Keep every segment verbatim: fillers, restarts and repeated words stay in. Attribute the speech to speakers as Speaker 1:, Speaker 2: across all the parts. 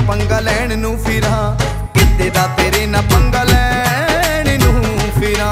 Speaker 1: पंगा लैण नू फिरां, किते दा तेरे ना पंगा लैण नू फिरां।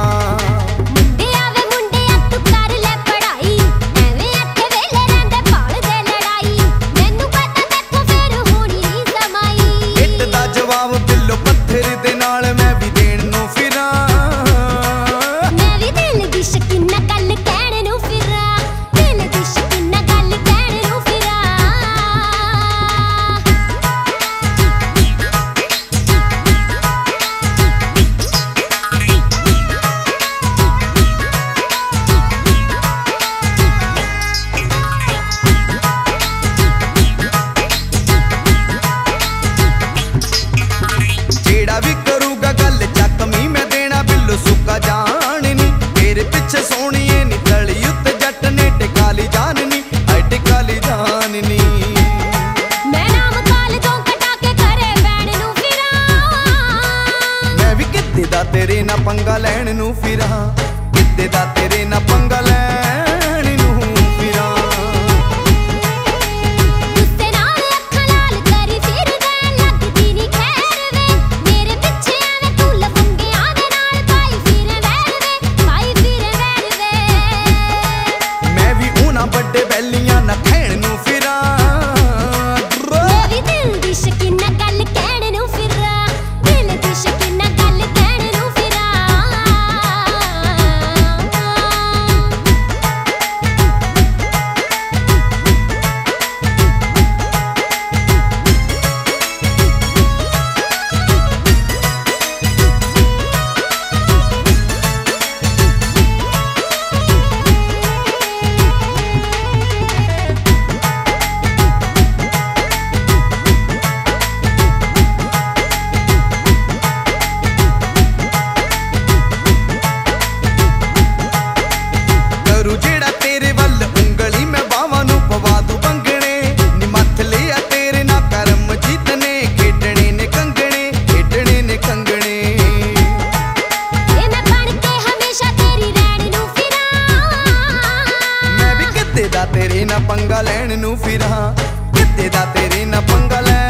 Speaker 1: तेरे ना पंगा लैण नू फिरां, किते दा तेरे ना पंगा लैण नू फिरां।
Speaker 2: गुस्से नाल अखां लाल करी फिरदा लगदी नी खैर वे, मेरे पिछे आवे तू लफंगियां दे नाल पाई फिरे वैर वे, पाई फिरे वैर वे।
Speaker 1: मैं भी उन्हां बड़े बैलियां ना खैण नू फिरां,
Speaker 2: मैं भी दिल दी शकीना गल कहण नू फिरां, दिल दी शकीना गल
Speaker 1: तेरे ना पंगा लैण नू फिरां, किते दा तेरे ना पंगा लैण